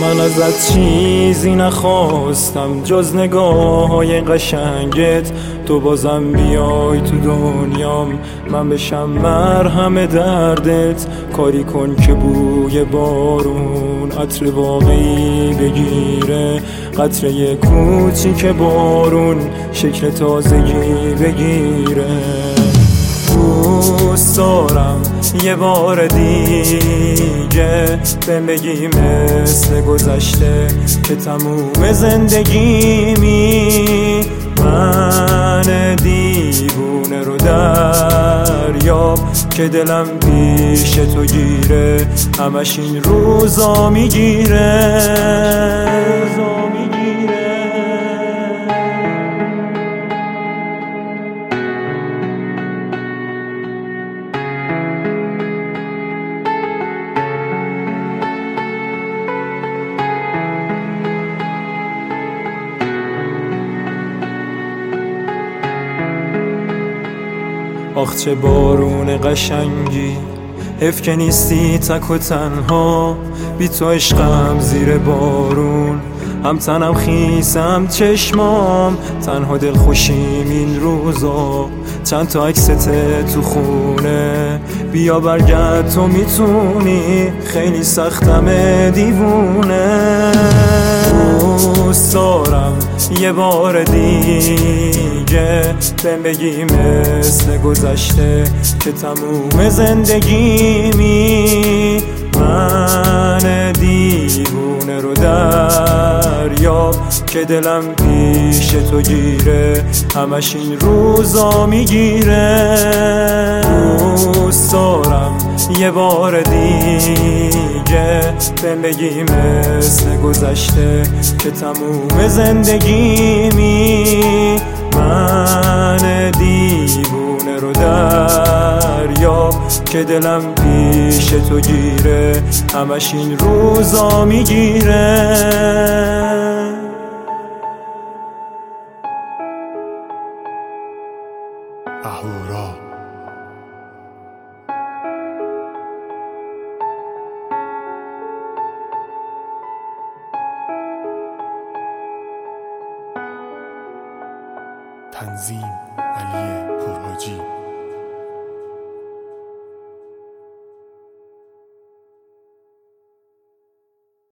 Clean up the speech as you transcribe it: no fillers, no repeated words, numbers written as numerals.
من ازت چیزی نخواستم جز نگاه های قشنگت. تو بازم بیای تو دنیام، من بشم مرهم دردت. کاری کن که بوی بارون عطر واقعی بگیره، قطره کوچیک بارون شکل تازگی بگیره. دوست دارم یه بار دیگه بهم بگی مثل گذشته که تموم زندگیمی. من دیوونه رو دریاب که دلم پیش تو گیره، همش این روزا میگیره. آخ چه بارون قشنگی، حیف که نیستی تک و تنها. بی تو عشقم زیر بارون، هم تنم خیسم چشمام. تنها دل خوشیم این روزا، چند تا عکست تو خونه. بیا برگرد تو میتونی، خیلی سختم دیوونه. دوست دارم یه بار دیگه بهم بگی مثل گذشته که تموم زندگیمی. من دیوونه رو دریاب که دلم پیش تو گیره، همش این روزا میگیره. دوست دارم یه بار دیگه بهم بگی مثل گذشته که تموم زندگیمی. من دیوونه رو دریاب که دلم پیش تو گیره، همش این روزا میگیره. اهورا تنظیم علی پورحاجی.